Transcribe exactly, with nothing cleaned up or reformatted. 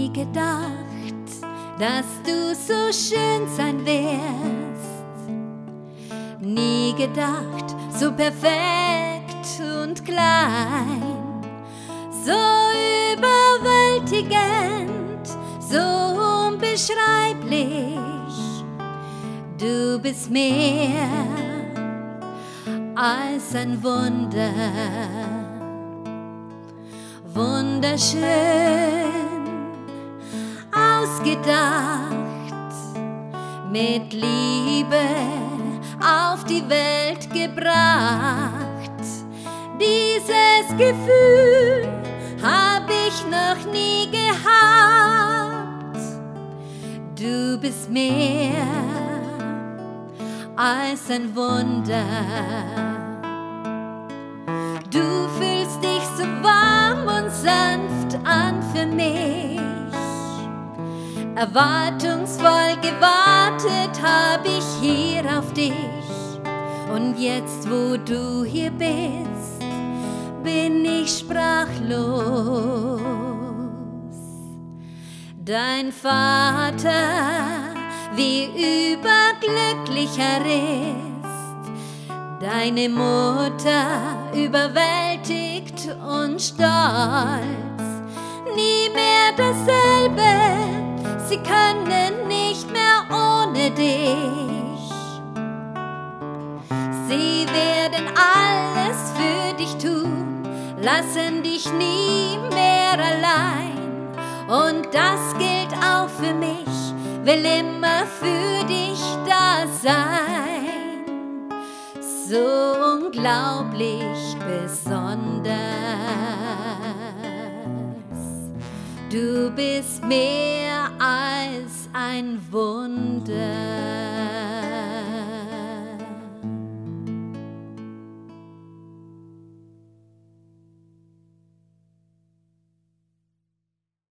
nie gedacht, dass du so schön sein wirst. Nie gedacht, so perfekt und klein, so überwältigend, so unbeschreiblich. Du bist mehr als ein Wunder, wunderschön, ausgedacht, mit Liebe auf die Welt gebracht. Dieses Gefühl hab ich noch nie gehabt. Du bist mehr als ein Wunder. Du fühlst dich so warm und sanft an für mich. Erwartungsvoll gewartet hab ich hier auf dich. Und jetzt, wo du hier bist, bin ich sprachlos. Dein Vater, wie überglücklich er ist, deine Mutter überwältigt und stolz. Nie mehr dasselbe, sie können nicht mehr ohne dich. Sie werden alles für dich tun, lassen dich nie mehr allein. Und das gilt auch für mich, will immer für dich da sein. So unglaublich besonders. Du bist mehr als ein Wunder.